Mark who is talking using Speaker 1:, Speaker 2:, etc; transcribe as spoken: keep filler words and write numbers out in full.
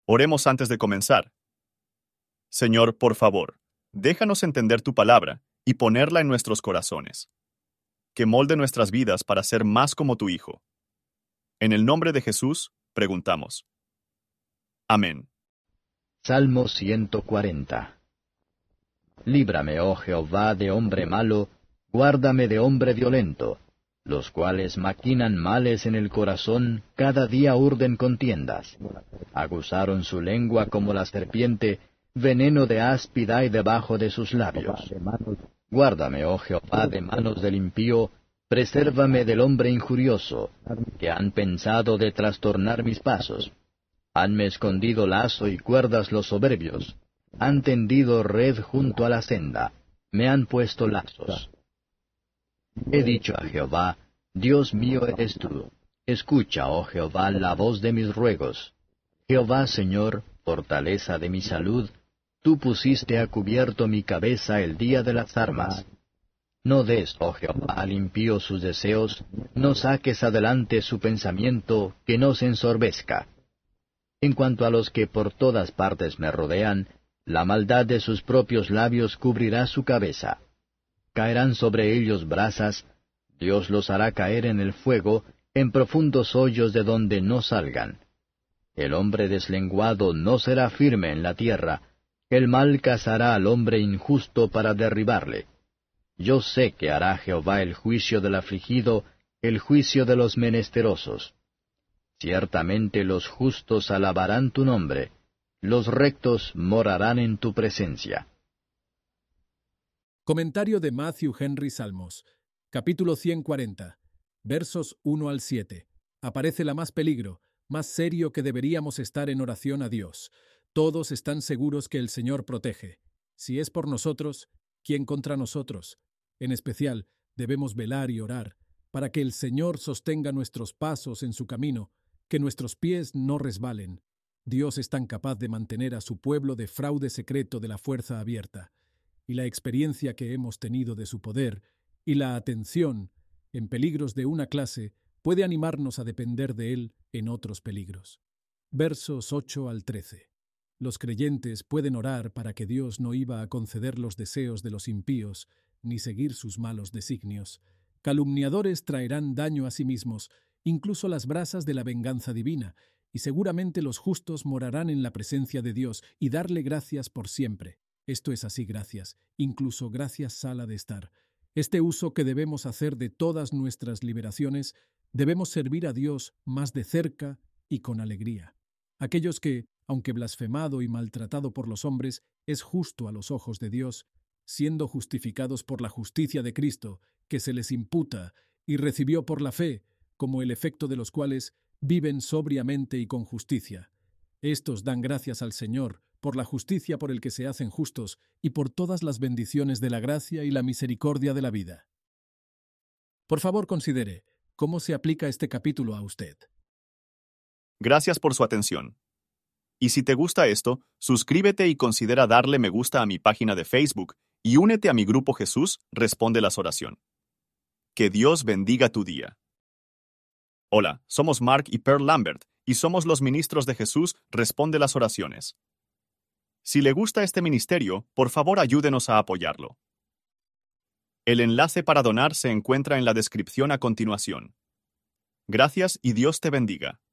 Speaker 1: Oremos antes de comenzar. Señor, por favor, déjanos entender tu palabra y ponerla en nuestros corazones. Que molde nuestras vidas para ser más como tu Hijo. En el nombre de Jesús, preguntamos. Amén.
Speaker 2: Salmo ciento cuarenta. Líbrame, oh Jehová, de hombre malo, guárdame de hombre violento, los cuales maquinan males en el corazón, cada día urden contiendas. Aguzaron su lengua como la serpiente, veneno de áspida hay debajo de sus labios. Guárdame, oh Jehová, de manos del impío, presérvame del hombre injurioso, que han pensado de trastornar mis pasos. Hanme escondido lazo y cuerdas los soberbios, han tendido red junto a la senda, me han puesto lazos. He dicho a Jehová, Dios mío eres tú, escucha, oh Jehová, la voz de mis ruegos. Jehová, Señor, fortaleza de mi salud, tú pusiste a cubierto mi cabeza el día de las armas. No des, oh Jehová, al impío sus deseos, no saques adelante su pensamiento, que no se ensorbezca. En cuanto a los que por todas partes me rodean, la maldad de sus propios labios cubrirá su cabeza. Caerán sobre ellos brasas, Dios los hará caer en el fuego, en profundos hoyos de donde no salgan. El hombre deslenguado no será firme en la tierra, el mal cazará al hombre injusto para derribarle. Yo sé que hará Jehová el juicio del afligido, el juicio de los menesterosos. Ciertamente los justos alabarán tu nombre, los rectos morarán en tu presencia.
Speaker 3: Comentario de Matthew Henry Salmos, capítulo ciento cuarenta, versos uno al siete. Aparece la más peligro, más serio que deberíamos estar en oración a Dios. Todos están seguros que el Señor protege. Si es por nosotros, ¿quién contra nosotros? En especial, debemos velar y orar, para que el Señor sostenga nuestros pasos en su camino, que nuestros pies no resbalen. Dios es tan capaz de mantener a su pueblo de fraude secreto de la fuerza abierta, y la experiencia que hemos tenido de su poder, y la atención en peligros de una clase, puede animarnos a depender de Él en otros peligros. Versos ocho al trece. Los creyentes pueden orar para que Dios no iba a conceder los deseos de los impíos, ni seguir sus malos designios. Calumniadores traerán daño a sí mismos, incluso las brasas de la venganza divina, y seguramente los justos morarán en la presencia de Dios y darle gracias por siempre. Esto es así, gracias, incluso gracias sala de estar. Este uso que debemos hacer de todas nuestras liberaciones, debemos servir a Dios más de cerca y con alegría. Aquellos que, aunque blasfemado y maltratado por los hombres, es justo a los ojos de Dios, siendo justificados por la justicia de Cristo, que se les imputa y recibió por la fe, como el efecto de los cuales viven sobriamente y con justicia. Estos dan gracias al Señor por la justicia por el que se hacen justos y por todas las bendiciones de la gracia y la misericordia de la vida. Por favor, considere cómo se aplica este capítulo a usted.
Speaker 1: Gracias por su atención. Y si te gusta esto, suscríbete y considera darle me gusta a mi página de Facebook y únete a mi grupo Jesús Responde las Oraciones. Que Dios bendiga tu día. Hola, somos Mark y Pearl Lambert, y somos los ministros de Jesús Responde las Oraciones. Si le gusta este ministerio, por favor ayúdenos a apoyarlo. El enlace para donar se encuentra en la descripción a continuación. Gracias y Dios te bendiga.